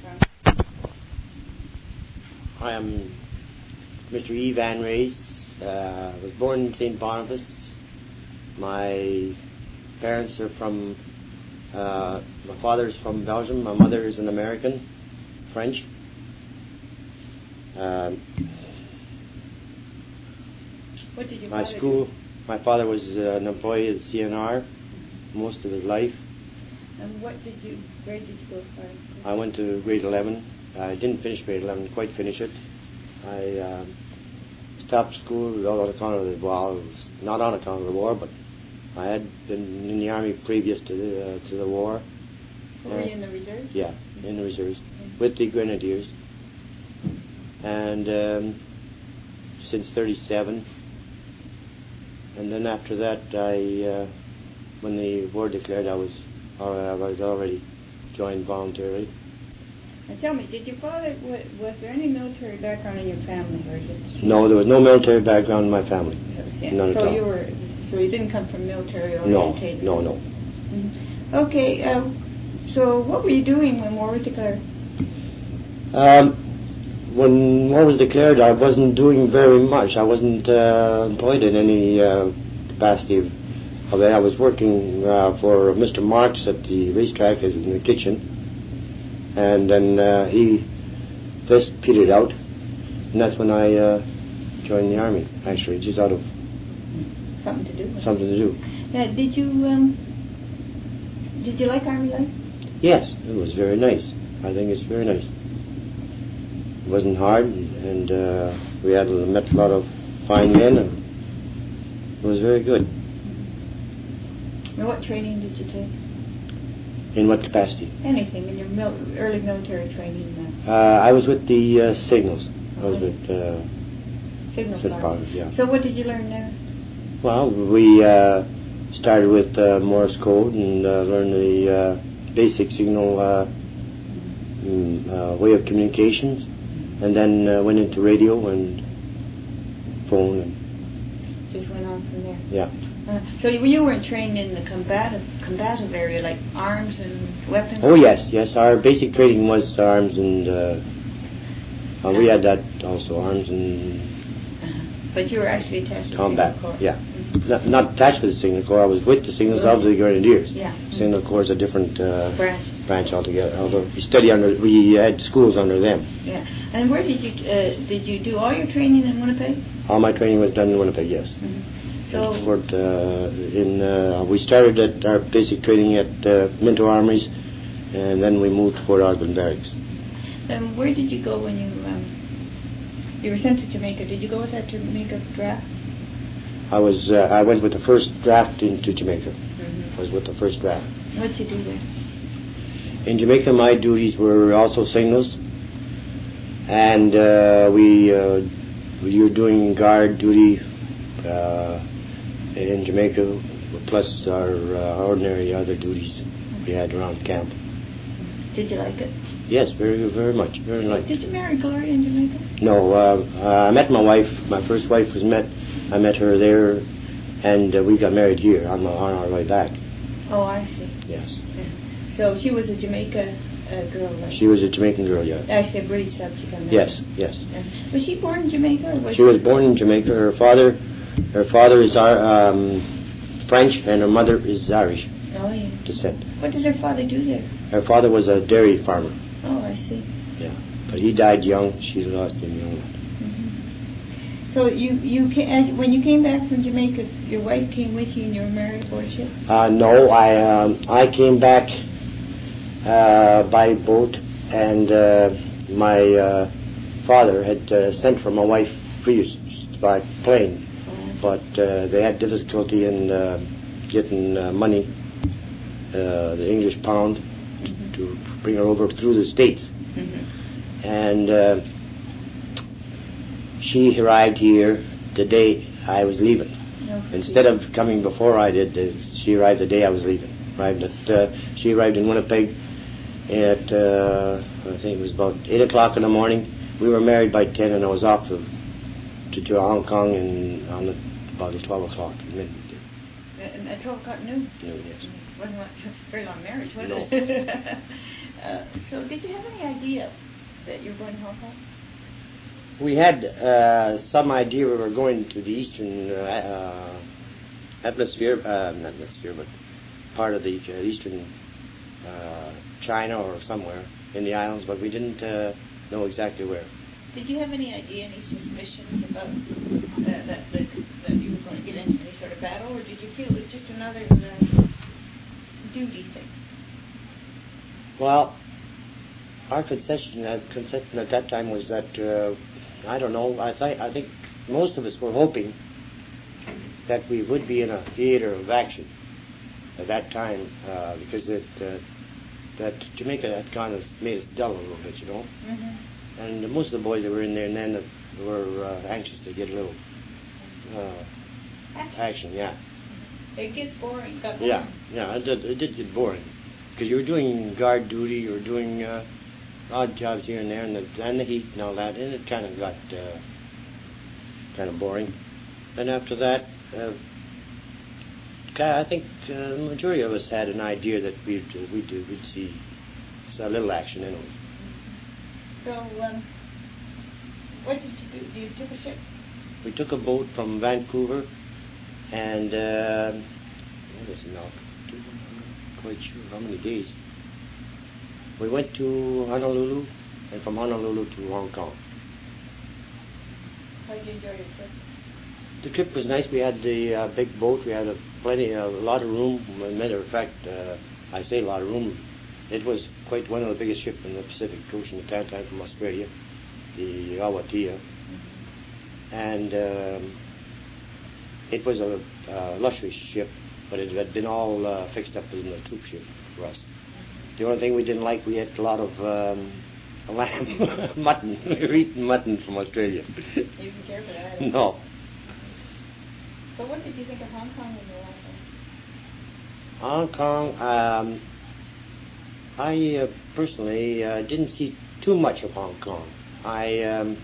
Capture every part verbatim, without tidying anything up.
from? I am Mister E. Van Rays. Uh, I was born in Saint Boniface. My parents are from, uh, my father is from Belgium, my mother is an American, French. Uh, what did your my father school, do? my father was uh, an employee at C N R most of his life. And what did you, where did you go as far as school? I went to grade eleven. I didn't finish grade eleven, quite finish it. I uh, stopped school all on account of the, well, it was not on account of the war, but I had been in the army previous to the, uh, to the war. Were you in the reserves? Yeah, mm-hmm. in the reserves, mm-hmm. with the Grenadiers. And um, since thirty-seven. And then after that, I, uh, when the war declared, I was, I was already joined voluntarily. And tell me, did your father, was, was there any military background in your family, or is it? No, there was no military background in my family. Yeah. None at so all. you were, so you didn't come from military No, orientation? no, no. Mm-hmm. Okay, uh, so what were you doing when war was declared? Um, when war was declared, I wasn't doing very much. I wasn't uh, employed in any uh, capacity of, of it. I was working uh, for Mister Marks at the racetrack as in the kitchen. And then uh, he just petered out, and that's when I uh, joined the army. Actually, just out of something to do. Something to do. Now, did you um, did you like army life? Yes, it was very nice. I think it's very nice. It wasn't hard, and uh, we had met a lot of fine men, and it was very good. Now, what training did you take? In what capacity? Anything in your mil- early military training. Uh, I was with the uh, Signals. I was with uh, Signals. Powers, yeah. So what did you learn there? Well, we uh, started with uh, Morse code and uh, learned the uh, basic signal uh, mm, uh, way of communications, and then uh, went into radio and phone. And just went on from there. Yeah. Uh, so you, you weren't trained in the combative combative area, like arms and weapons? Oh yes, yes. Our basic training was arms and uh, uh, we had that also, arms and. Uh-huh. But you were actually attached to combat. the Signal Corps. Yeah, mm-hmm. not, not attached to the Signal Corps. I was with the Signals of the Grenadiers. Yeah. Mm-hmm. Signal Corps is a different uh, branch. branch altogether. Although we study under, we had schools under them. Yeah. And where did you uh, did you do all your training in Winnipeg? All my training was done in Winnipeg. Yes. Mm-hmm. So in Fort, uh, in uh, we started at our basic training at uh, Minto Armories, and then we moved to Fort Osborne Barracks. Um, where did you go when you um, you were sent to Jamaica? Did you go with that Jamaica draft? I was uh, I went with the first draft into Jamaica. Mm-hmm. I was with the first draft. What did you do there? In Jamaica, my duties were also signals, and uh, we uh, we were doing guard duty. Uh, in Jamaica, plus our uh, ordinary other duties we had around camp. Did you like it? Yes, very, very much, very nice. Did you marry Gloria in Jamaica? No, uh, uh, I met my wife. My first wife was met. I met her there, and uh, we got married here on, the, on our way back. Oh, I see. Yes. Yeah. So she was a Jamaica uh, girl, right? She was a Jamaican girl, yeah. Actually, a British subject. Yes, yes. Yeah. Was she born in Jamaica? Or was she was born in Jamaica. Her father. Her father is um, French and her mother is Irish oh, yeah. descent. What did her father do there? Her father was a dairy farmer. Oh, I see. Yeah, but he died young. She lost him young. Mm-hmm. So you you came, when you came back from Jamaica, your wife came with you and you were married aboard ship? Uh, no, I um, I came back uh, by boat, and uh, my uh, father had uh, sent for my wife previous by plane. But uh, they had difficulty in uh, getting uh, money, uh, the English pound, mm-hmm. to bring her over through the States. Mm-hmm. And uh, she arrived here the day I was leaving. Okay. Instead of coming before I did, uh, she arrived the day I was leaving. Arrived at, uh, she arrived in Winnipeg at, uh, I think it was about eight o'clock in the morning. We were married by ten, and I was off to, to, to Hong Kong and on the about twelve o'clock. Uh, at twelve o'clock noon? Noon, yes. Wasn't much, very long marriage, was no. it? uh, so So did you have any idea that you were going to Hong Kong? We had uh, some idea we were going to the eastern uh, uh, atmosphere, uh, not atmosphere, but part of the uh, eastern uh, China or somewhere in the islands, but we didn't uh, know exactly where. Did you have any idea, any suspicions about uh, that, that that you were going to get into any sort of battle, or did you feel it was just another uh, duty thing? Well, our conception at, conception at that time was that, uh, I don't know, I, th- I think most of us were hoping that we would be in a theater of action at that time, uh, because it, uh, that Jamaica had kind of made us dull a little bit, you know. Mm-hmm. And most of the boys that were in there then were uh, anxious to get a little uh, action. action, yeah. It gets boring, got boring. Yeah, yeah, it did, it did get boring. Because you were doing guard duty, you were doing uh, odd jobs here and there, and the, and the heat and all that, and it kind of got uh, kind of boring. Then after that, uh, I think uh, the majority of us had an idea that we'd, uh, we'd, uh, we'd see a little action in it. So, um, what did you do? You took a ship? We took a boat from Vancouver, and uh, what was it now? I'm quite sure how many days. We went to Honolulu, and from Honolulu to Hong Kong. How did you enjoy your trip? The trip was nice. We had the uh, big boat. We had a plenty, a lot of room. As a matter of fact, uh, I say a lot of room. It was quite one of the biggest ships in the Pacific Ocean at that time from Australia, the Awatia. Mm-hmm. And um, it was a uh, luxury ship, but it had been all uh, fixed up in a troop ship for us. Mm-hmm. The only thing we didn't like, we had a lot of um, lamb, mutton. We were eating mutton from Australia. You didn't care for that? No. So what did you think of Hong Kong when you were out there? Hong Kong, um, I uh, personally uh, didn't see too much of Hong Kong. I um,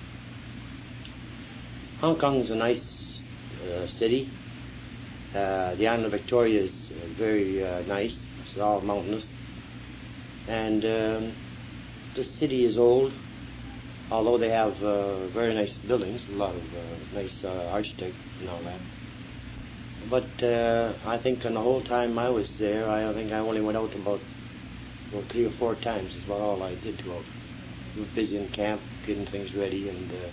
Hong Kong is a nice uh, city. Uh, the island of Victoria is uh, very uh, nice. It's all mountainous, and um, the city is old. Although they have uh, very nice buildings, a lot of uh, nice uh, architect and all that. But uh, I think in the whole time I was there, I think I only went out about well, three or four times is about all I did go out. We were busy in camp, getting things ready, and... Uh,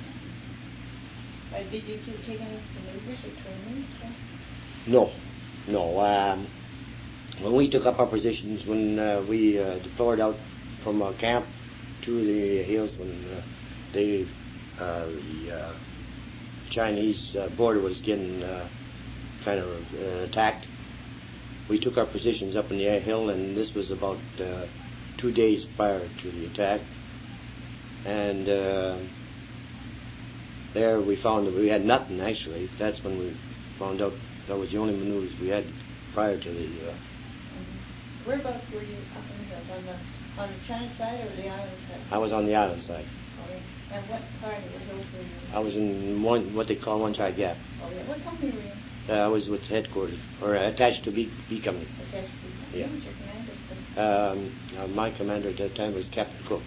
uh, did you two take any maneuvers or training? No, no. Um, when we took up our positions, when uh, we uh, deployed out from our camp to the hills, when uh, they, uh, the uh, Chinese uh, border was getting uh, kind of uh, attacked, we took our positions up in the hill, and this was about uh, two days prior to the attack. And uh, there we found that we had nothing, actually. That's when we found out that was the only maneuvers we had prior to the... Uh, mm-hmm. Whereabouts were you up in the hills? On the, on the China side or the island side? I was on the island side. Oh, yeah. And what part of the hills were you in? I was in one, what they call One Side Gap. Oh, yeah. What company were you in? Uh, I was with headquarters, or attached to B, B Company. Attached to B Company? Yeah. Who was your commander? Um, uh, my commander at that time was Captain Cook.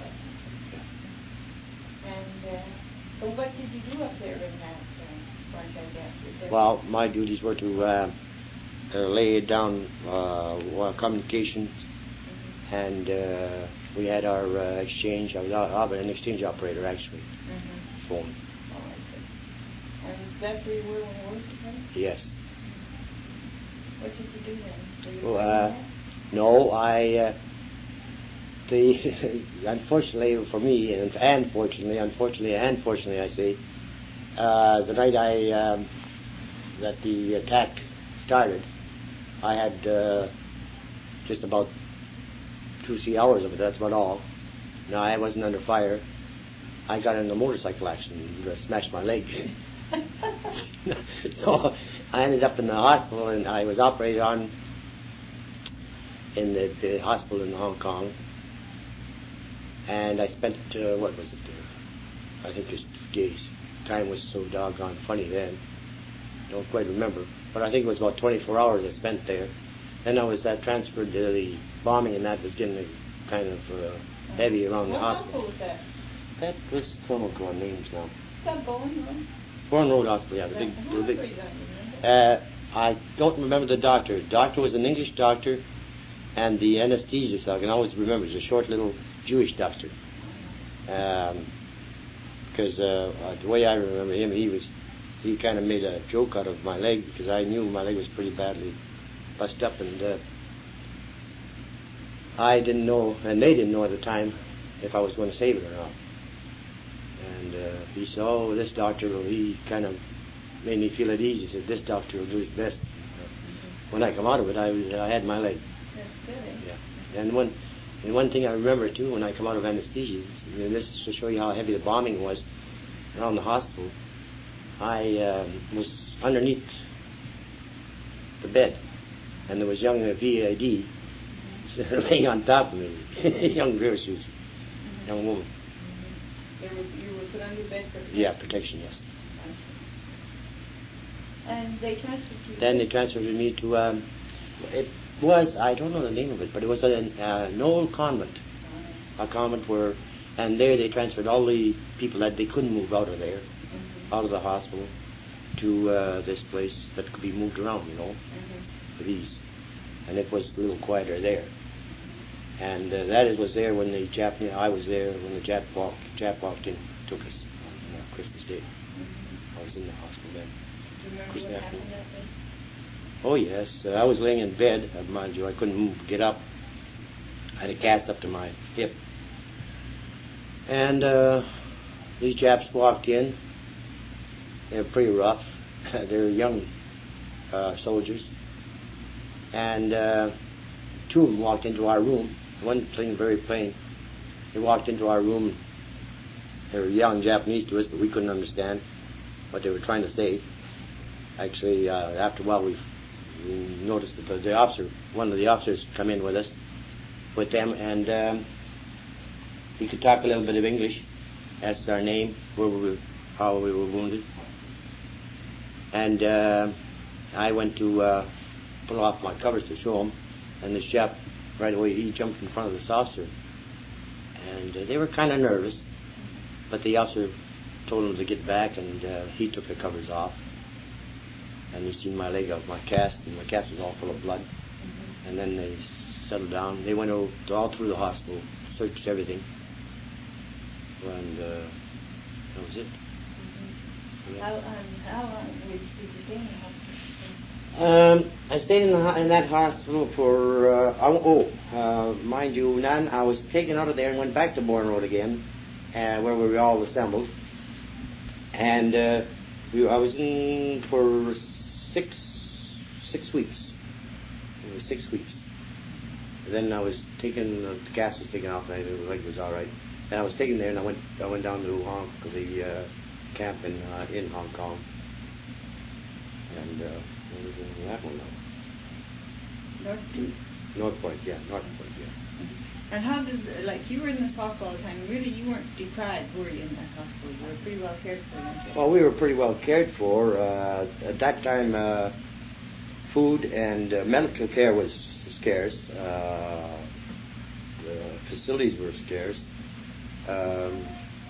And uh, so what did you do up there in that uh, One Side Gap? Well, my duties were to uh, uh, lay down uh, communications, mm-hmm. and uh, we had our uh, exchange. I was uh, an exchange operator, actually, mm-hmm. phone. Oh, I see. And that's where you were when you worked together? Yes. What did you do then? Were you Well, uh, no, I... Uh, The, unfortunately for me, and unfortunately, unfortunately, and fortunately, I say, uh, the night I um, that the attack started, I had uh, just about two, three hours of it. That's about all. No, I wasn't under fire. I got in a motorcycle accident and smashed my leg. So I ended up in the hospital, and I was operated on in the, the hospital in Hong Kong. And I spent, uh, what was it, uh, I think just two days. Time was so doggone funny then. Don't quite remember. But I think it was about twenty-four hours I spent there. Then I was uh, transferred to the bombing, and that was getting kind of uh, heavy around the what hospital. What was that? That was, I won't go on names now. Is that Bowen Road? Bourne Road Hospital, yeah. The big, Who the big, operated on you, remember? uh, I don't remember the doctor. The doctor was an English doctor, and the anesthesiologist, I can always remember, was a short little Jewish doctor. Um, because uh, the way I remember him, he was, he kind of made a joke out of my leg, because I knew my leg was pretty badly bust up, and uh, I didn't know, and they didn't know at the time, if I was going to save it or not. And uh, he said, oh, this doctor, will, he kind of made me feel at ease. He said, this doctor will do his best. Mm-hmm. When I come out of it, I, was, I had my leg. That's good, eh? Yeah. And one, and one thing I remember, too, when I come out of anesthesia, and this is to show you how heavy the bombing was around the hospital, I um, was underneath the bed, and there was young uh, V A D laying on top of me, young girl, she was a young woman. You were, you were put under bed for protection? Yeah, protection, yes. And they transferred you? Then they transferred me to, um, it was, I don't know the name of it, but it was an, uh, an old convent. Oh. A convent where, and there they transferred all the people that they couldn't move out of there, mm-hmm. out of the hospital, to uh, this place that could be moved around, you know, mm-hmm. with ease. And it was a little quieter there. And uh, that it was there when the Jap, you know, I was there when the Jap walked, Jap walked in, took us on uh, Christmas Day. Mm-hmm. I was in the hospital then. Do you remember Christmas what afternoon. happened that day? Oh yes, uh, I was laying in bed. Uh, mind you, I couldn't move, get up. I had a cast up to my hip, and uh, these Japs walked in. They were pretty rough. They were young uh, soldiers, and uh, two of them walked into our room. One thing very plain. They walked into our room. They were yelling Japanese to us, but we couldn't understand what they were trying to say. Actually, uh, after a while, we noticed that the, the officer, one of the officers, come in with us, with them, and um, he could talk a little bit of English. Asked our name, where we were, how we were wounded, and uh, I went to uh, pull off my covers to show him, and this chap right away he jumped in front of this officer, and uh, they were kind of nervous, but the officer told him to get back, and uh, he took the covers off. And he seen my leg out, my cast, and my cast was all full of blood. Mm-hmm. And then they settled down. They went all, all through the hospital, searched everything, and uh, that was it. Mm-hmm. Yeah. How, um, how long did you stay in the hospital? Um, I stayed in, the, in that hospital for, uh, oh, uh, mind you, Nan, I was taken out of there and went back to Bourne Road again, uh, where we were all assembled. And uh, we, I was in for six six weeks. It was six weeks. And then I was taken, uh, the gas was taken off, and the leg was all right. And I was taken there, and I went I went down to Hong, the uh, camp in uh, in Hong Kong. And uh, what was in that one now? North Point? North Point, yeah, North Point, yeah. And how did, like, you were in this hospital all the time. Really, you weren't deprived, were you, in that hospital? You were pretty well cared for, weren't you? Well, we were pretty well cared for. Uh, at that time, uh, food and uh, medical care was scarce. Uh, the facilities were scarce. Um,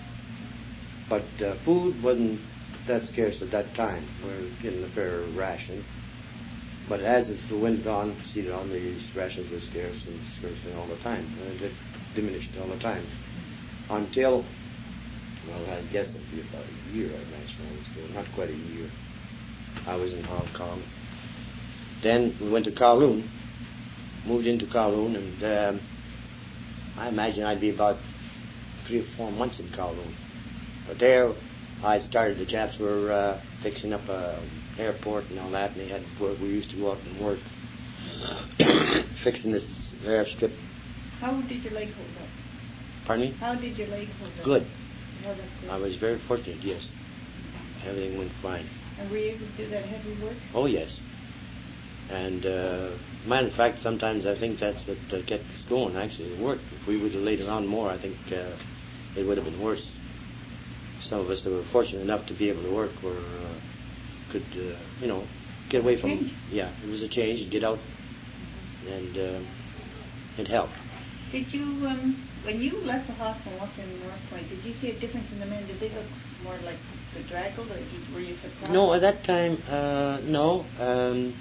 but uh, food wasn't that scarce at that time. We were getting a fair ration. But as it went on, proceeded on, these rations were scarce and scarce all the time. And it diminished all the time. Until, well, I guess it'd be about a year, I imagine I was there. Not quite a year. I was in Hong Kong. Then we went to Kowloon, moved into Kowloon, and um, I imagine I'd be about three or four months in Kowloon. But there, I started, the Japs were uh, fixing up a airport and all that, and they had work. We used to go out and work fixing this airstrip. How did your leg hold up? Pardon me? How did your leg hold up? Good. Held up good. I was very fortunate, yes. Everything went fine. And were you able to do that heavy work? Oh, yes. And, uh, matter of fact, sometimes I think that's what uh, kept us going, actually. It worked. If we would have laid around more, I think uh, it would have been worse. Some of us that were fortunate enough to be able to work were... Uh, could, uh, you know, get away from, change. yeah, it was a change, and get out, and uh, it helped. Did you, um, when you left the hospital and walked in North Point, did you see a difference in the men? Did they look more like bedraggled, or did, were you surprised? No, at that time, uh, no. Um,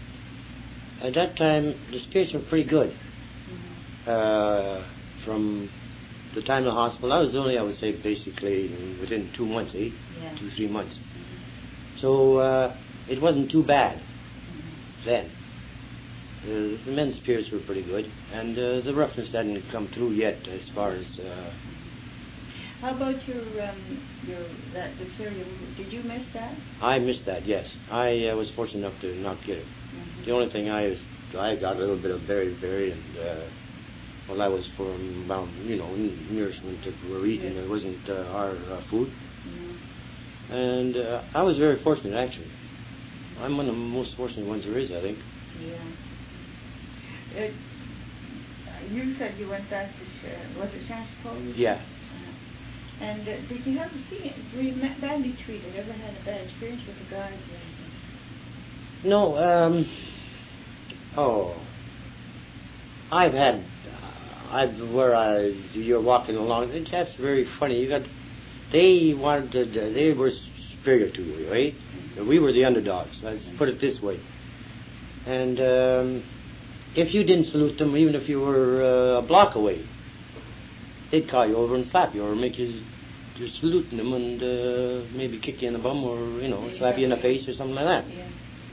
at that time, the spirits were pretty good. Mm-hmm. Uh, from the time of the hospital, I was only, I would say, basically within two months, eh? Yeah. Two, three months. Mm-hmm. So uh, it wasn't too bad mm-hmm. then. Uh, the men's spirits were pretty good, and uh, the roughness hadn't come through yet as far as... Uh, How about your, um, your that diphtheria? Did you miss that? I missed that, yes. I uh, was fortunate enough to not get it. Mm-hmm. The only thing I was, I got a little bit of beriberi, and uh, well, that was from, um, you know, nourishment that we were eating. Yeah. It wasn't uh, our uh, food. Mm-hmm. And uh, I was very fortunate, actually. I'm one of the most fortunate ones there is, I think. Yeah. It, you said you went back to, uh, was it Chanchapole? Yeah. Uh, and uh, did you ever see, were you badly treated? Ever had a bad experience with the guards or anything? No, um, oh, I've had, uh, I've, where I, you're walking along, that's very funny. You got, they wanted to, they were superior to you, right? Mm-hmm. We were the underdogs, let's mm-hmm. put it this way. And, um, if you didn't salute them, even if you were uh, a block away, they'd call you over and slap you, or make you just saluting them and uh, maybe kick you in the bum, or, you know, slap you in the face or something like that. Yeah.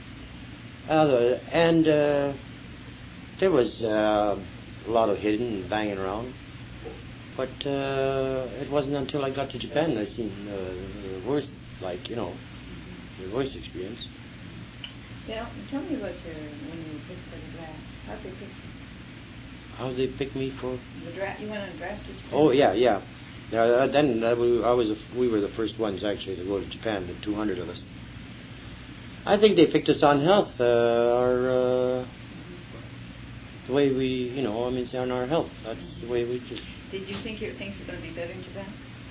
Uh, and uh, there was uh, a lot of hitting and banging around, but uh, it wasn't until I got to Japan that I seen uh, the worst, like, you know, mm-hmm. the worst experience. Yeah, tell me about your, when you were picked for the draft. How'd they pick you? How they pick me for? The draft, you went on a draft to Japan? Oh, yeah, yeah. Uh, then uh, we, I was a, we were the first ones, actually, to go to Japan, the two hundred of us. I think they picked us on health, uh, our, uh, the way we, you know, I mean, on our health. That's the way we just... Did you think your things were going to be better in Japan?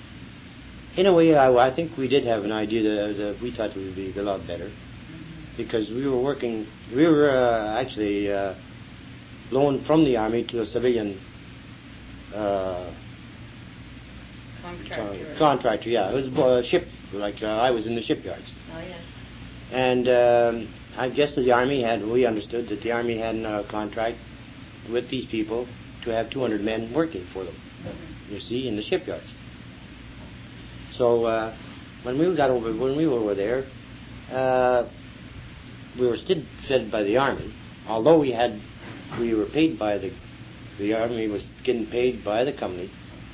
In a way, I, I think we did have an idea that, that we thought we would be a lot better. Because we were working, we were uh, actually uh, loaned from the army to a civilian uh, contractor. Uh, contractor, yeah. It was a ship, like uh, I was in the shipyards. Oh, yes. And um, I guess the army had, we understood that the army had a contract with these people to have two hundred men working for them, mm-hmm. you see, in the shipyards. So uh, when we got over, when we were over there, uh, we were still fed by the army, although we had, we were paid by the, the army was getting paid by the company,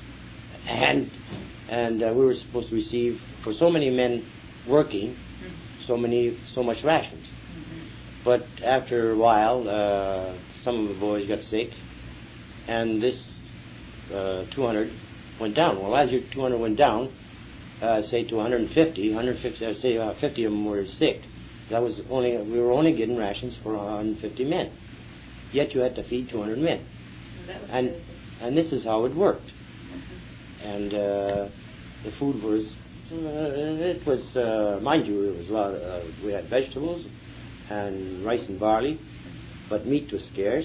and and uh, we were supposed to receive, for so many men working, mm-hmm. so many, so much rations. Mm-hmm. But after a while, uh, some of the boys got sick, and this uh, two hundred went down. Well, as your two hundred went down, uh, say to one hundred fifty, one hundred fifty, uh, say uh, fifty of them were sick. That was only, we were only getting rations for one hundred fifty men. Yet you had to feed two hundred men. That was and crazy. and this is how it worked. Mm-hmm. And uh, the food was, uh, it was, uh, mind you, it was a lot of, uh, we had vegetables and rice and barley, but meat was scarce.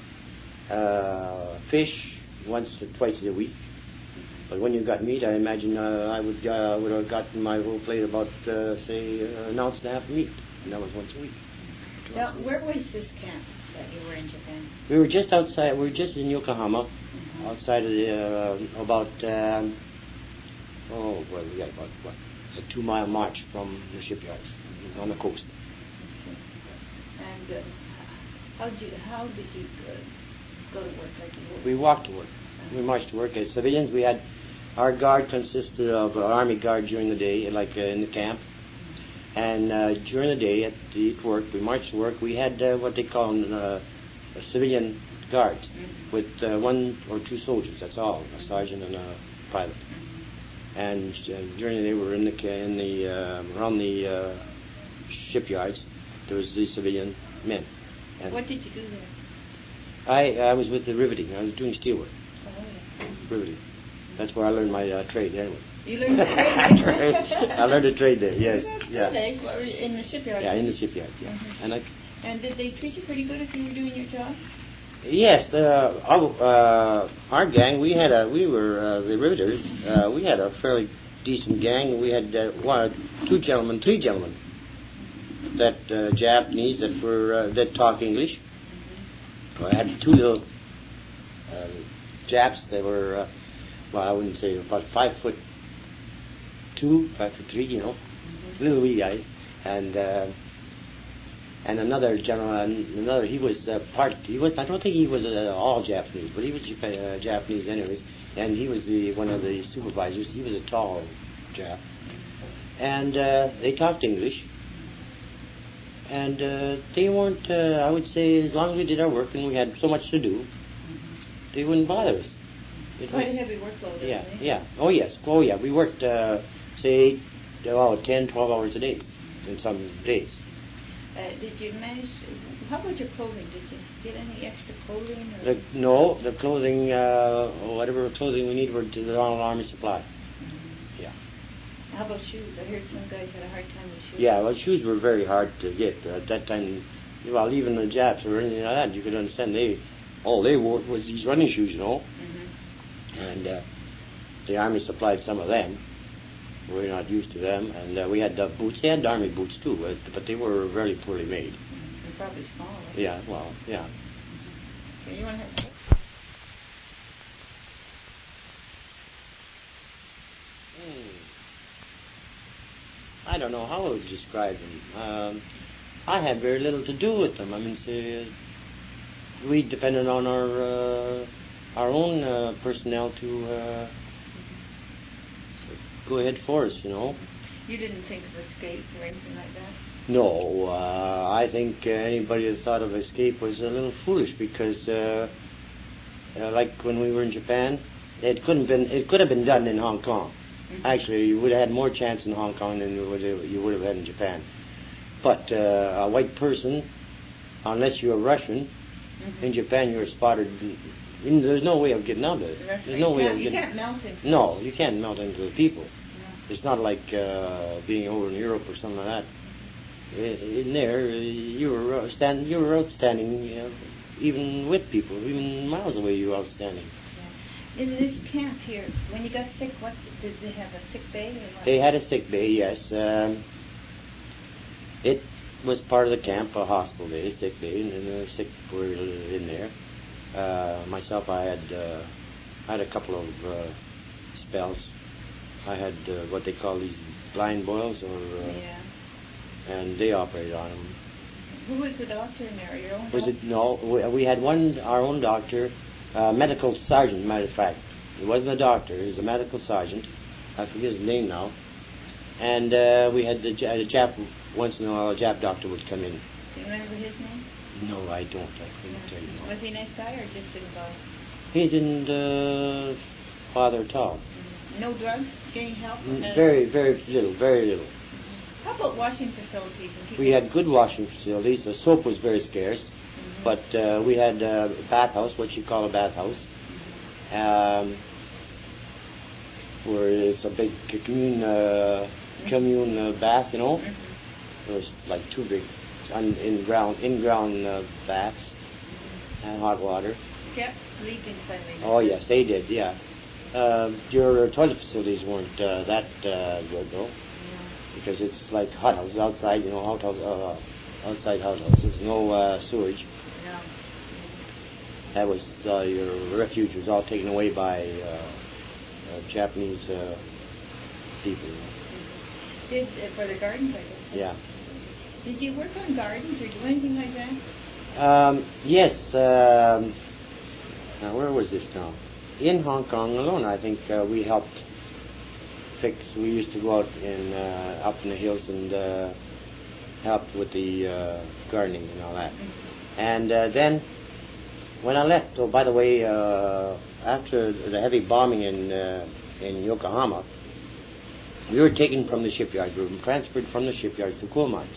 Uh, fish once or twice a week. But when you got meat, I imagine uh, I would uh, would have gotten my whole plate about, uh, say, uh, an ounce and a half of meat. And that was once a week. Now, where was this camp that you were in Japan? We were just outside, we were just in Yokohama, mm-hmm. outside of the, uh, about, um, oh, well, we got about, what, a two-mile march from the shipyards on the coast. Okay. And uh, how did you, how did you uh, go to work? Like you work? We walked to work. Uh-huh. We marched to work. As civilians, we had, our guard consisted of uh, Army guard during the day, like uh, in the camp. And uh, during the day at the work, we marched to work. We had uh, what they call uh, a civilian guard mm-hmm. with uh, one or two soldiers. That's all, a sergeant and a pilot. Mm-hmm. And uh, during the day, we were in the in the uh, around the uh, shipyards. There was the civilian men. And what did you do there? I I was with the riveting. I was doing steelwork. Oh, yeah. Riveting. That's where I learned my uh, trade. Anyway. You learned to trade? I learned to trade there, yes. Yeah. In the shipyard? Yeah, in the shipyard, yeah. Mm-hmm. And I, and did they treat you pretty good if you were doing your job? Yes, uh, our, uh, our gang, we had a, we were, uh, the Riveters, uh, we had a fairly decent gang. We had, uh, one, two gentlemen, three gentlemen, that, uh, Japanese, that were, uh, that talk English. I had two little, uh, Japs, they were, uh, well, I wouldn't say, about five foot two, five foot three, you know, mm-hmm. little wee guys, and, uh, and another gentleman, another, he was uh, part, he was, I don't think he was uh, all Japanese, but he was uh, Japanese anyways, and he was the one of the supervisors. He was a tall Jap. And uh, they talked English, and uh, they weren't, uh, I would say, as long as we did our work and we had so much to do, they wouldn't bother us. It Quite was, a heavy workload, yeah, isn't it? yeah, oh yes, oh yeah, we worked, uh, say, eight, oh, ten, twelve hours a day in some days. Uh, did you manage, how about your clothing? Did you get any extra clothing? Or? The, no, the clothing, uh, whatever clothing we needed were to the Ronald Army Supply. Mm-hmm. Yeah. How about shoes? I heard some guys had a hard time with shoes. Yeah, well, shoes were very hard to get. Uh, at that time, well, even the Japs or anything like that, you could understand, they, all they wore was these running shoes, you know. Mm-hmm. And uh, the Army supplied some of them. We were not used to them. And uh, we had uh, boots. They had Army boots, too, but, but they were very poorly made. They're probably small. Right? Yeah, well, yeah. Okay, you want to have... Hmm. I don't know how I would describe them. Um, I had very little to do with them. I mean, say, uh, we depended on our uh, our own uh, personnel to uh, go ahead for us, you know. You didn't think of escape or anything like that? No, uh, I think uh, anybody that thought of escape was a little foolish because, uh, uh, like when we were in Japan, it couldn't been. It could have been done in Hong Kong. Mm-hmm. Actually, you would have had more chance in Hong Kong than you would have, you would have had in Japan. But uh, a white person, unless you're Russian, mm-hmm. in Japan you're spotted. In, there's no way of getting out of it. That's there's right. no you way can't, of getting. You can't melt into. No, you can't melt into the people. No. It's not like uh, being over in Europe or something like that. In there, you were stand, you were outstanding, you know, even with people, even miles away, you were outstanding. Yeah. In this camp here, when you got sick, what did they have a sick bay? Or what? They had a sick bay, yes. Um, it was part of the camp, a hospital bay, a sick bay, and the sick were in there. Uh, myself, I had uh, had a couple of uh, spells. I had uh, what they call these blind boils, or uh, yeah. and they operated on them. Who was the doctor in there? Your own Was doctor? it no? We, we had one, our own doctor, uh, medical sergeant. Matter of fact, he wasn't a doctor; he was a medical sergeant. I forget his name now. And uh, we had the a Jap. Once in a while, a Jap doctor would come in. Do you remember his name? No, I don't. I couldn't No. tell you. Was he a nice guy or just didn't bother? He didn't uh, bother at all. Mm-hmm. No drugs? Getting help? Mm, very, very little, very little. Mm-hmm. How about washing facilities? And people? We had good washing facilities. The soap was very scarce, mm-hmm. but uh, we had a bathhouse, what you call a bathhouse, mm-hmm. um, where it's a big commune, uh, commune uh, bath, you know. Mm-hmm. It was like two big un- in ground, in ground uh, baths, mm-hmm. and hot water. Kept leaking suddenly. Oh yes, they did. Yeah. Uh, your toilet facilities weren't uh, that uh, good though, yeah. Because it's like hot houses outside, you know, hot house, uh, outside hot houses, no uh, sewage. No. That was uh, your refuge was all taken away by uh, uh, Japanese uh, people. Mm-hmm. Did uh, for the gardens, I guess. Yeah. Did you work on gardens or do anything like that? Um, yes. Um, now where was this now? In Hong Kong alone, I think uh, we helped fix. We used to go out in uh, up in the hills and uh, helped with the uh, gardening and all that. Mm-hmm. And uh, then when I left, oh by the way, uh, after the heavy bombing in uh, in Yokohama, we were taken from the shipyard. We were transferred from the shipyard to coal mines,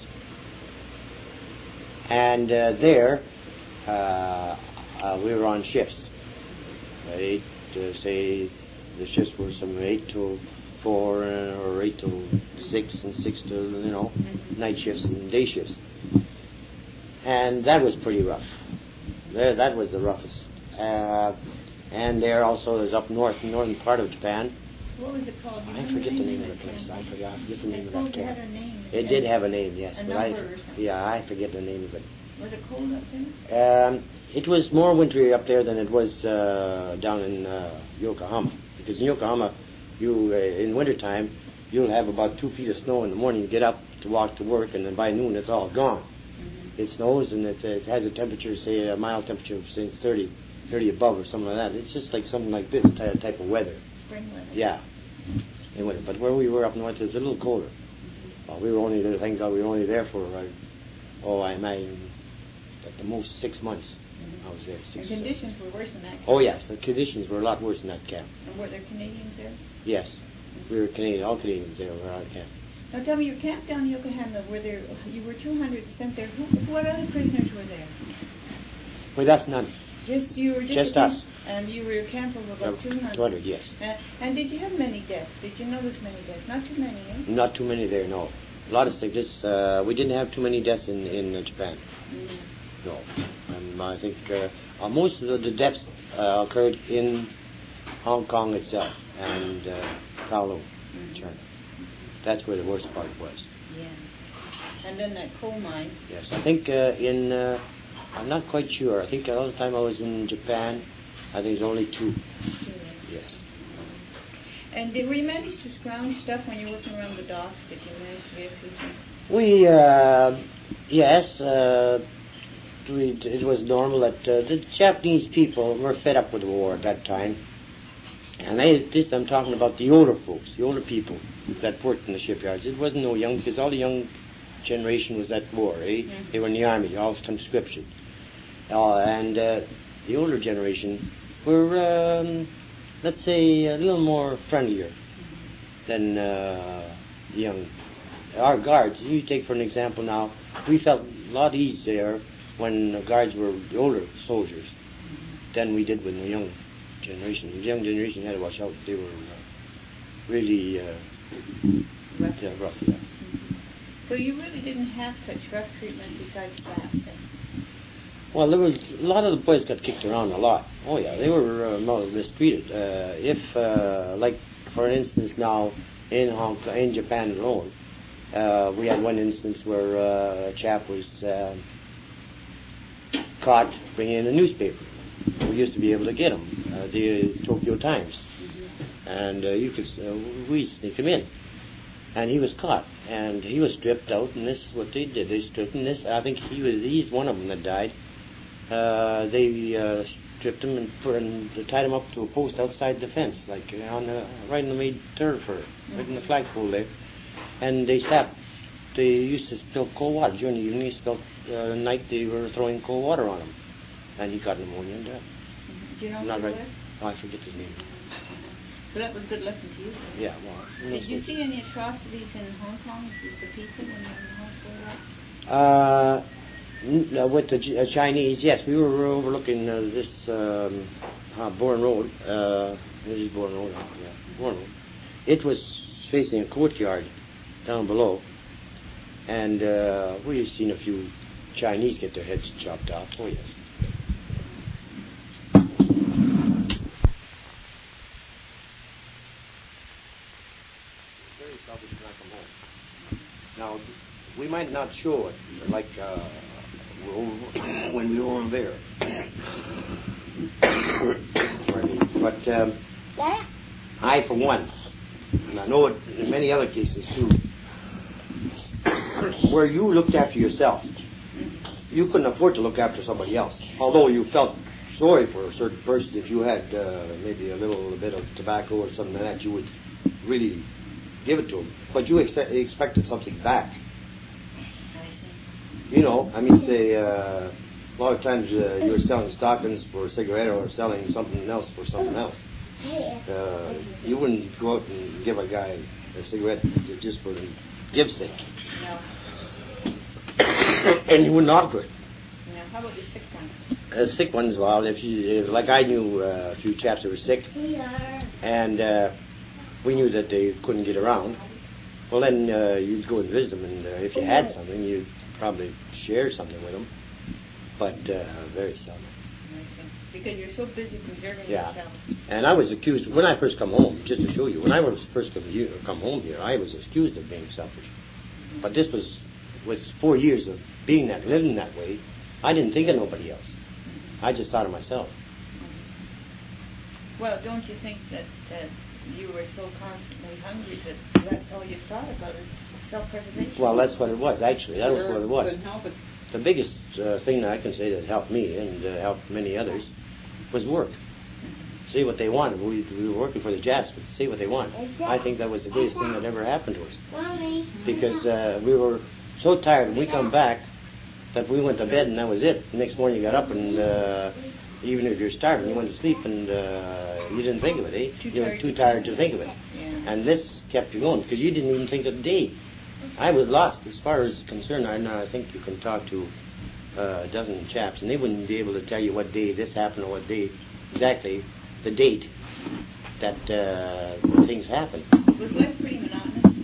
and uh, there uh, uh, we were on shifts. Eight, uh, say, the shifts were some eight to four uh, or eight to six and six to, you know, mm-hmm. night shifts and day shifts. And that was pretty rough. there, that was the roughest. Uh, and there also is up north, northern part of Japan. What was it called? You I remember forget the name of that the place. camp? I forgot. I forget the name I of suppose that it had camp. a name. It did have a name, yes. A but number I, or something. yeah, I forget the name of it. Was it cold up there? Um, it was more wintry up there than it was uh, down in uh, Yokohama. Because in Yokohama, you uh, in wintertime, you'll have about two feet of snow in the morning. You get up to walk to work, and then by noon it's all gone. Mm-hmm. It snows, and it, it has a temperature, say a mild temperature of say thirty, thirty above or something like that. It's just like something like this type type of weather. Spring weather. Yeah. In winter. But where we were up north, it was a little colder. Mm-hmm. Uh, we were only there. Thank God, we were only there for uh, oh, I imagine at the most six months. Mm-hmm. I was there. Six, and conditions were worse than that camp. Oh yes, the conditions were a lot worse in that camp. And were there Canadians there? Yes, mm-hmm. we were Canadian. All Canadians there were our camp. Now tell me, your camp down in Yokohama, were there? You were two hundred sent there. Who, what other prisoners were there? Well, that's none. Just you were just, just a us. And you were a camp of about two hundred. Two hundred, yes. Uh, and did you have many deaths? Did you notice many deaths? Not too many, eh? Not too many there. No. A lot of sickness. Uh, we didn't have too many deaths in in uh, Japan. Mm. No. Um, I think uh, uh, most of the deaths uh, occurred in Hong Kong itself and uh, Kowloon, mm-hmm. China. That's where the worst part was. Yeah. And then that coal mine. Yes. I think uh, in, uh, I'm not quite sure. I think all the time I was in Japan, I think it's only two. Two. Yes. And did we manage to scrounge stuff when you were working around the docks? Did you manage to get a few things? We, uh, yes, uh, we, it was normal that uh, the Japanese people were fed up with the war at that time. And they, this, I'm talking about the older folks, the older people that worked in the shipyards. It wasn't no young, because all the young generation was at war, eh? Mm-hmm. They were in the army, all conscription. Uh, and uh, the older generation were, um, let's say, a little more friendlier than uh, the young. Our guards, you take for an example now, we felt a lot easier when the guards were the older soldiers than we did with the young generation. The young generation had to watch out. They were uh, really uh, rough. Yeah, rough. Yeah. Mm-hmm. So you really didn't have such rough treatment besides that, then? Well, there was a lot of the boys got kicked around a lot. Oh yeah, they were uh, more mistreated. Uh, if, uh, like for instance, now in Hong Kong, in Japan alone, uh, we had one instance where uh, a chap was uh, caught bringing in a newspaper. We used to be able to get him, uh, the Tokyo Times, mm-hmm. and uh, you could uh, we sneak him in, and he was caught, and he was stripped out, and this is what they did. They stripped him. This, I think he was. He's one of them that died. Uh, they uh, stripped him and, put, and they tied him up to a post outside the fence, like on the, right in the main thoroughfare, mm-hmm. right in the flagpole there, and they stopped. They used to spill cold water during the evening. They spilled uh, night. They were throwing cold water on him. And he got pneumonia and died. Mm-hmm. Do you know Not who right. it was? Oh, I forget his name. So that was a good lesson to you. Then. Yeah, well. Did you see any atrocities in Hong Kong with the people when you were in the hospital? Uh, n- uh, with the J- uh, Chinese, yes, we were overlooking uh, this um, uh, Bourne Road. Uh, this is Bourne Road. Yeah, Bourne Road. It was facing a courtyard down below, and uh, we've seen a few Chinese get their heads chopped off. Oh yes. Now, we might not show it like uh, when we were over there, but um, I, for once, and I know it in many other cases too, where you looked after yourself, you couldn't afford to look after somebody else. Although you felt sorry for a certain person, if you had uh, maybe a little bit of tobacco or something like that, you would really give it to them. But you ex- expected something back. You know, I mean, say, uh, a lot of times uh, you're selling stockings for a cigarette or selling something else for something else. Uh, you wouldn't go out and give a guy a cigarette just for the give sake. No. And you wouldn't offer it. Now, how about the sick ones? Uh, sick ones, well, if you, if, like I knew uh, a few chaps that were sick, and uh, we knew that they couldn't get around, well then uh, you'd go and visit them, and uh, if you had something, you'd probably share something with them, but uh, very seldom. I think, because you're so busy preserving Yeah. yourself. And I was accused, when I first come home, just to show you, when I was first come, here, come home here, I was accused of being selfish. But this was, was four years of being that, living that way. I didn't think of nobody else. I just thought of myself. Well, don't you think that uh, you were so constantly hungry that that's all you thought about is self-preservation? Well, that's what it was, actually. That was Sure, what it was. couldn't help it. The biggest uh, thing that I can say that helped me and uh, helped many others was work. See what they wanted. We, we were working for the Japs, but see what they want. I think that was the greatest thing that ever happened to us. Because uh, we were so tired when we come back that we went to bed and that was it. The next morning you got up and uh, even if you're starving, you went to sleep and uh, you didn't think of it, eh? You were too tired to think of it. And this kept you going because you didn't even think of the day. I was lost as far as concerned. I know I think you can talk to uh, a dozen chaps and they wouldn't be able to tell you what day this happened or what day exactly the date that uh, things happened. Was life pretty monotonous?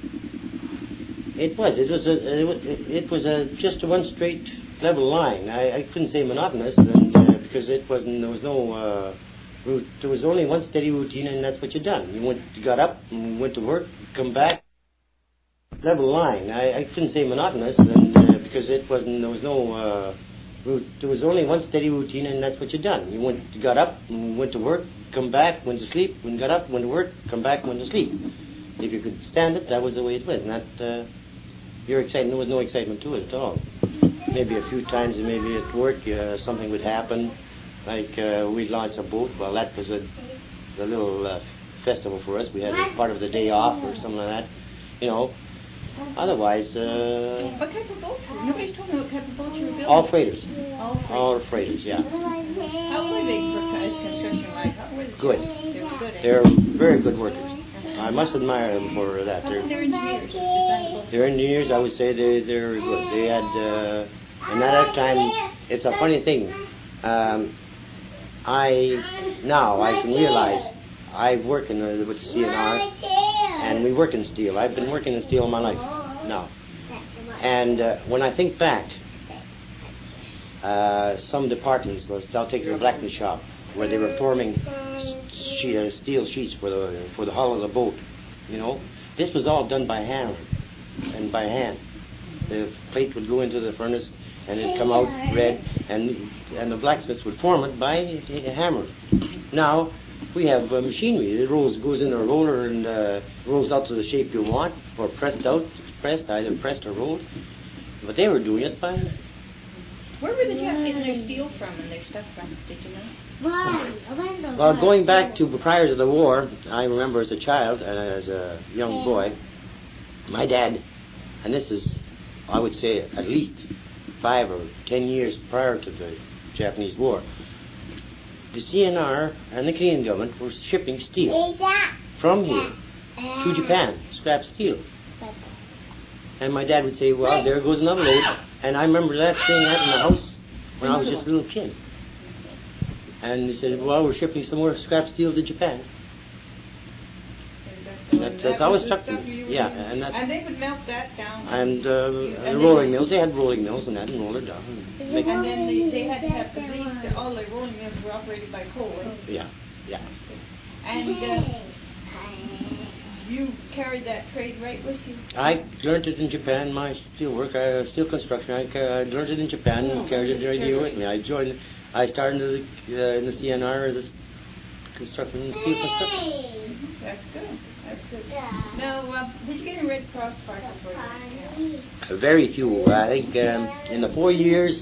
It was. It was a. It was, it was a just a one straight level line. I, I couldn't say monotonous, and uh, because it wasn't. There was no. Uh, route. There was only one steady routine, and that's what you done. You went. You got up and went to work. Come back. Level line. I, I couldn't say monotonous, and uh, because it wasn't. There was no. Uh, route. There was only one steady routine, and that's what you done. You went. You got up and went to work. Come back. Went to sleep. When you got up, went to work. Come back. Went to sleep. If you could stand it, that was the way it was. Not. Uh, Your excitement, there was no excitement to it at all. Maybe a few times, maybe at work, uh, something would happen, like uh, we'd launch a boat. Well, that was a, a little uh, festival for us. We had a part of the day off or something like that, you know. Otherwise, uh, What type of boats? Nobody's told me what type of boats you were building. all freighters. All freighters. All freighters, yeah. How were they for construction-wise? How were they? Good. They were good. eh? They're very good workers. I must admire them for that. How come They're, they're engineers? Design the boats? They're engineers, I would say they, they're good. They had, uh, and at that time, it's a funny thing. Um, I, now I can realize I work in the, with the C N R, and we work in steel. I've been working in steel all my life now. And uh, when I think back, uh, some departments, let's, I'll take the Blackton shop, where they were forming she, uh, steel sheets for the for the hull of the boat. You know, this was all done by hand and by hand. The plate would go into the furnace and it'd come out red, and and the blacksmiths would form it by a hammer. Now we have uh, machinery. It rolls goes in a roller and uh, rolls out to the shape you want, or pressed out, pressed either pressed or rolled. But they were doing it by. Where were the Japs getting their steel from and their stuff from? Did you know? Well, going back to prior to the war, I remember as a child and as a young boy, my dad, and this is, I would say, at least five or ten years prior to the Japanese war, the C N R and the Canadian government were shipping steel from here to Japan, scrap steel. And my dad would say, well, there goes another load. And I remember that saying that in the house when I was just a little kid. And he said, well, we're shipping some more scrap steel to Japan. That, that always stuck to me. Yeah, and that. And they would melt that down. And, uh, and the rolling mills, they had rolling mills and that, and roll it down. And, make and then they, they had to have, because these, all the rolling mills were operated by coal. Right? Yeah, yeah. And uh, you carried that trade right with you? I learned it in Japan, my steel work, uh, steel construction. I, I learned it in Japan and carried it right here with me. I joined, I started in the, uh, in the C N R as a construction, steel construction. That's good. That's good. Now, uh, did you get a Red Cross parcel for you? Uh, very few. I think um, in the four years,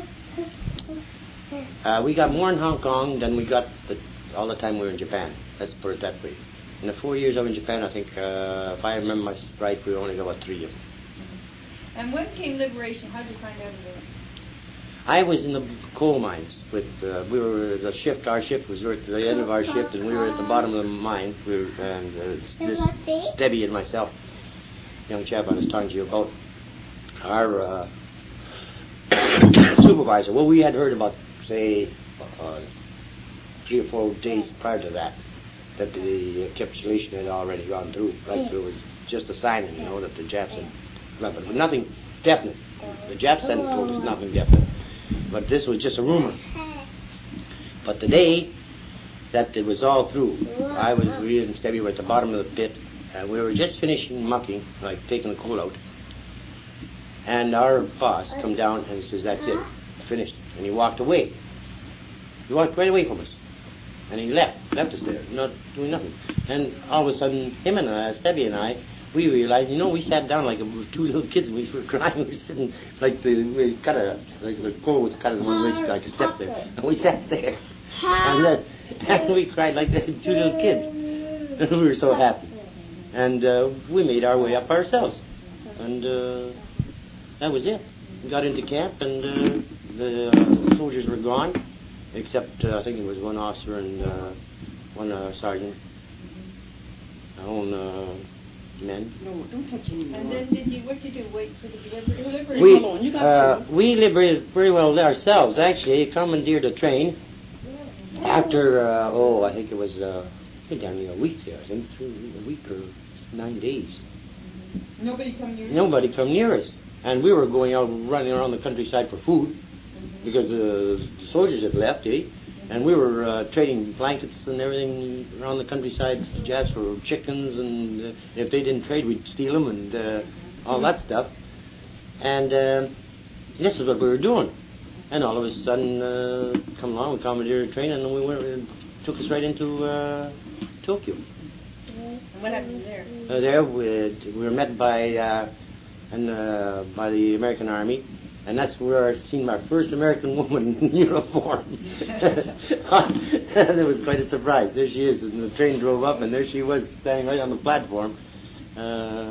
uh, we got more in Hong Kong than we got the, all the time we were in Japan. Let's put it that way. In the four years I was in Japan, I think, uh, if I remember right, we only got about three of them. Mm-hmm. And when came liberation? How did you find out about it? I was in the coal mines with, uh, we were, the shift, our shift was at the end of our shift, and we were at the bottom of the mine, we were, and uh, this, Debbie and myself, young chap I was talking to you about, our uh, supervisor, well, we had heard about, say, uh, three or four days prior to that, that the capitulation had already gone through. Like it was just a sign, you know, that the Japs had left it. But nothing definite. The Japs hadn't told us nothing definite. But this was just a rumor. But the day that it was all through, I was, we and Stevie were at the bottom of the pit, and we were just finishing mucking, like taking the coal out. And our boss come down and says, "That's it, finished." And he walked away. He walked right away from us. And he left, left us there, not doing nothing. And all of a sudden, him and uh, Stevie and I, we realized, you know, we sat down like two little kids, and we were crying. We were sitting like the, we cut a, like the coal was cut in one way, like a step there. And we sat there. And, then, and we cried like the two little kids. And we were so happy. And uh, we made our way up ourselves. And uh, that was it. We got into camp, and uh, the uh, soldiers were gone, except uh, I think it was one officer and uh, one uh, sergeant. Our own uh, men. No, don't touch anymore. And then did you, what did you do, wait for the delivery? delivery? We, Hold on, you got uh, to. we liberated very well ourselves, actually. Commandeered a train after, uh, oh, I think it was uh, down near a week there, I think, a week or nine days. Nobody come near you? Nobody come near us. And we were going out running around the countryside for food, Mm-hmm. because uh, the soldiers had left, eh? And we were uh, trading blankets and everything around the countryside, jabs for chickens, and uh, if they didn't trade, we'd steal them and uh, all that stuff. And uh, this is what we were doing. And all of a sudden, uh, come along, we commandeered a train, and we went, it took us right into uh, Tokyo. And what happened there? Uh, there, we, we were met by uh, and uh, by the American Army. And that's where I seen my first American woman in uniform. It was quite a surprise. There she is, and the train drove up, and there she was standing right on the platform, uh,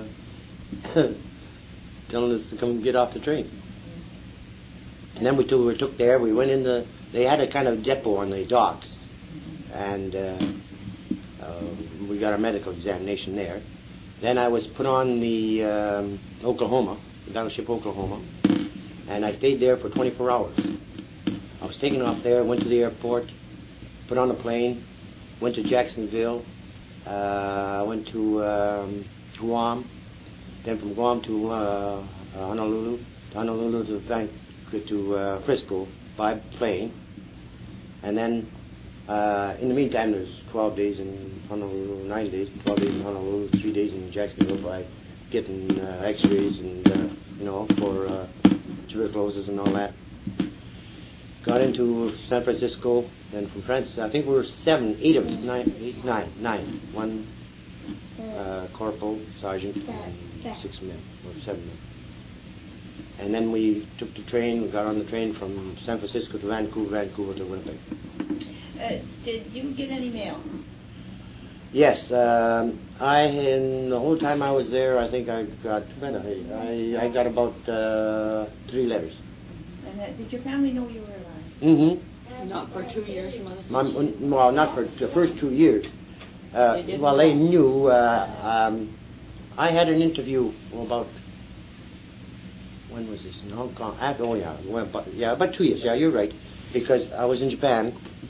telling us to come get off the train. And then we took, we were took there. We went in the. They had a kind of depot on the docks, and uh, uh, we got our medical examination there. Then I was put on the um, Oklahoma, the battleship Oklahoma. And I stayed there for twenty-four hours. I was taken off there, went to the airport, put on a plane, went to Jacksonville, uh, went to um, Guam, then from Guam to uh, Honolulu, Honolulu to, Van- to uh, Frisco by plane. And then, uh, in the meantime, there's twelve days in Honolulu, nine days, twelve days in Honolulu, three days in Jacksonville by getting uh, x-rays and, uh, you know, for... Uh, tuberculosis and all that. Got into San Francisco, and from France, I think we were seven, eight of us, nine, eight, nine, nine. One uh, corporal, sergeant, and six men, or seven men. And then we took the train, we got on the train from San Francisco to Vancouver, Vancouver to Winnipeg. Uh, did you get any mail? Yes, um, I, in the whole time I was there, I think I got, I, I got about uh, three letters. And uh, did your family know you were alive? Mm-hmm. Not for two years, you must My, well, not for the first two years. Uh, They well, didn't they know. knew. Uh, um, I had an interview about, when was this, in Hong Kong? After, oh, yeah, well, about, yeah, about two years. Yeah, you're right. Because I was in Japan.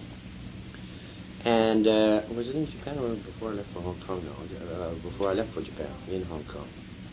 And uh, was it in Japan or before I left for Hong Kong? No, uh, before I left for Japan, in Hong Kong.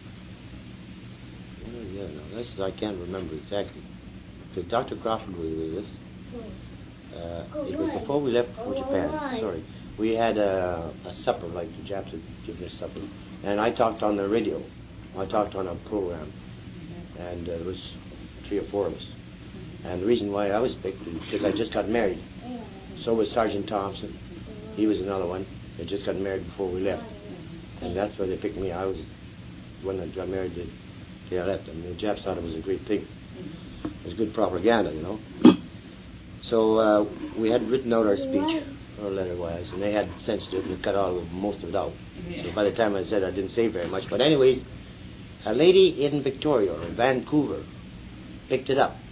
Oh, yeah, no, this is, I can't remember exactly. Because Doctor Crawford was with us. Uh, it was before we left for Japan. Sorry, we had a, a supper, like the Japs had given us supper, and I talked on the radio. I talked on a program, and uh, there was three or four of us. And the reason why I was picked is because I just got married. So was Sergeant Thompson. He was another one. They just got married before we left. And that's why they picked me. I was, when I got married, they, they left. I mean, the Japs thought it was a great thing. It was good propaganda, you know. So uh, we had written out our speech, or letter-wise, and they had sense to it and cut all most of it out. So by the time I said, I didn't say very much. But anyways, a lady in Victoria, or in Vancouver, picked it up.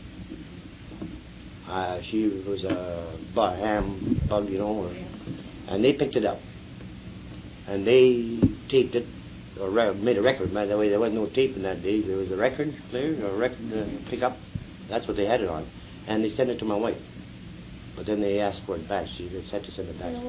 Uh, she was a bu- ham bug, you know, or, and they picked it up. And they taped it, or re- made a record. By the way, there was no tape in that day. There was a record player, or a record uh, pickup. That's what they had it on. And they sent it to my wife. But then they asked for it back. She just had to send it back.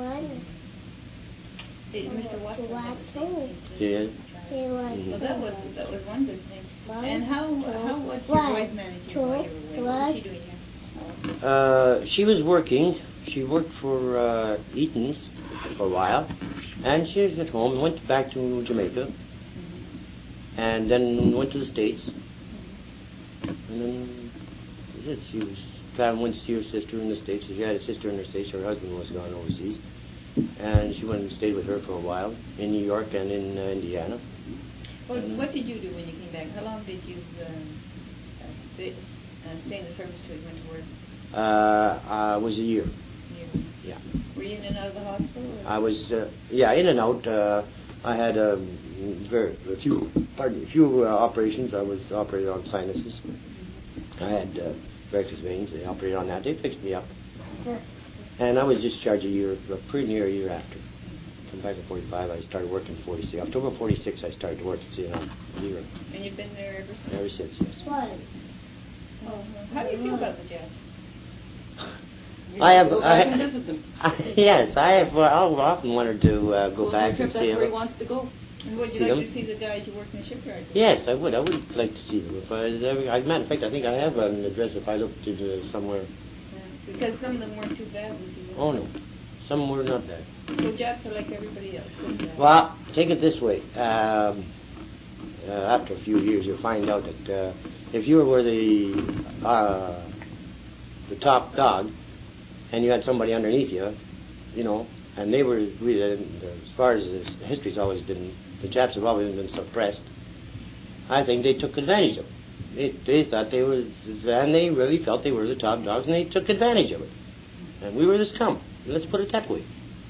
Did Mister Watson? Yeah. Mm-hmm. Well, that was that was one good thing. And how how was your wife managing while you were away? What was she doing here? Uh, she was working she worked for uh, Eaton's for a while, and she was at home, went back to Jamaica, and then went to the States, and then that's it. She was traveling, went to see her sister in the States. She had a sister in the States. Her husband was gone overseas, and she went and stayed with her for a while in New York and in uh, Indiana. Well, what did you do when you came back? How long did you um, uh, stay, uh, stay in the service till you went to work? Uh, uh, was a year. You, Yeah. Were you in and out of the hospital? Or? I was, uh, yeah, in and out. Uh, I had um, very a few, pardon me, a few uh, operations. I was operated on sinuses. I had uh, varicose veins. They operated on that. They fixed me up, and I was discharged a year, uh, pretty near a year after. Come back in forty-five. I started working in forty-six. October forty-six, I started to work at C N R. A year. And you've been there ever since? Ever since, yes. Oh, how do you feel about the jazz? I have, Go I, back and visit them. I, yes, I have. Uh, I've often wanted to uh, go Well, back trip, and that's see where he him. wants to go. And would you See like them? to see the guys you work in the shipyard with? Yes, I would. I would like to see them. If I, was ever, as a matter of fact, I think I have an address if I looked into somewhere. Yeah, because some of them weren't too bad with you. Oh no, some were not bad. So Japs are like everybody else. Good Well, take it this way. Um, uh, after a few years, you'll find out that uh, if you were the uh, the top dog, and you had somebody underneath you, you know, and they were really, as far as the history's always been, the Japs have always been suppressed. I think they took advantage of it. They, they thought they were, and they really felt they were the top dogs, and they took advantage of it. And we were the scum. Let's put it that way.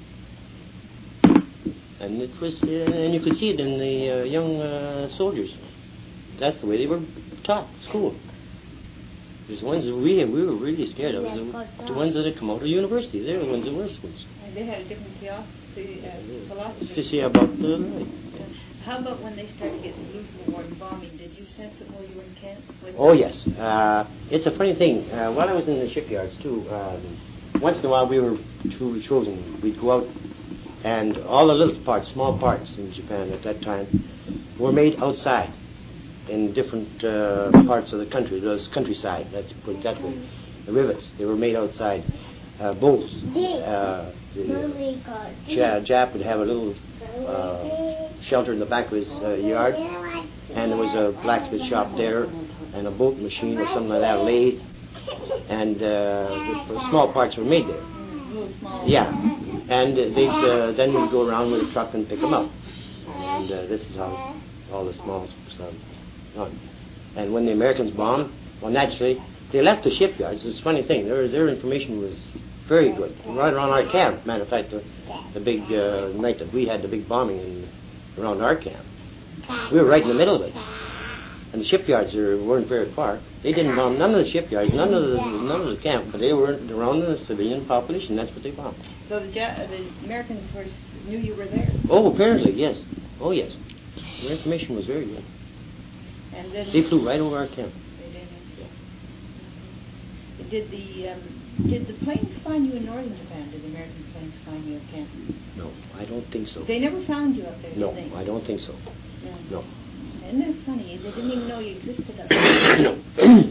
And it was, uh, and you could see it in the uh, young uh, soldiers. That's the way they were taught at school. There's the ones that we we were really scared of. The, the ones that had come out of university. They're the ones that were ones. And they had a different theosophy, uh, philosophy. To see about the life. Yeah. How about when they started getting loose in the war and bombing? Did you sense it while you were in camp? With Oh yes. Uh, it's a funny thing. Uh, while I was in the shipyards too, um, once in a while we were truly chosen. We'd go out, and all the little parts, small parts in Japan at that time, were made outside in different uh, parts of the country. It was countryside, let's put it that way. The rivets, they were made outside. Uh, bolts. Uh, the uh, Jap would have a little uh, shelter in the back of his uh, yard, and there was a blacksmith shop there, and a bolt machine or something like that, a lathe, and uh, the small parts were made there. Yeah, and uh, they'd, uh, then we'd go around with a truck and pick them up. And uh, this is how all the small stuff done. And when the Americans bombed, well, naturally, they left the shipyards. It's a funny thing. Their their information was very good. Right around our camp. Matter of fact, the, the big uh, night that we had the big bombing in, around our camp, we were right in the middle of it. And the shipyards are, weren't very far. They didn't bomb none of the shipyards, none of the none of the camp, but they were around the civilian population. That's what they bombed. So the, ja- the Americans were, knew you were there. Oh, apparently, yes. Oh, yes. Their information was very good. And then They flew right over our camp. They did. Yeah. Did the um, did the planes find you in northern Japan? Did the American planes find you at camp? No, I don't think so. They never found you up there, No, did they? I don't think so. Yeah. No. Isn't that funny? They didn't even know you existed up there. No.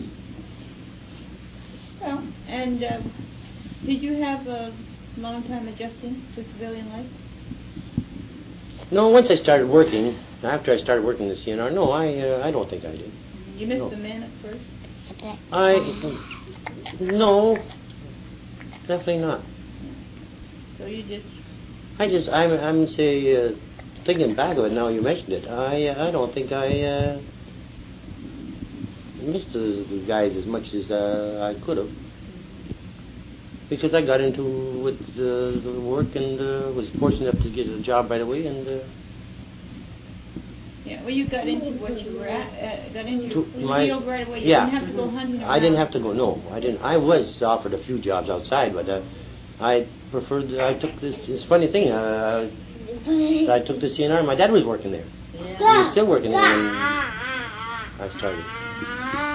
Well, and um, did you have a long time adjusting to civilian life? No, once I started working, after I started working in the C N R, no, I uh, I don't think I did. You missed No. the men at first? I, no, definitely not. So you just... I just, I'm, I'm say, uh, thinking back of it now you mentioned it, I uh, I don't think I uh, missed the, the guys as much as uh, I could have. Because I got into with uh, the work and uh, was fortunate enough to get a job right away and... Uh, Yeah, well, you got into what you were at, uh, got into To your my- field right away. You yeah. didn't have to go hunting around. I didn't have to go. No, I didn't. I was offered a few jobs outside, but uh, I preferred. I took this. It's a funny thing. Uh, I took the C N R. My dad was working there. Yeah. He was still working there when I started.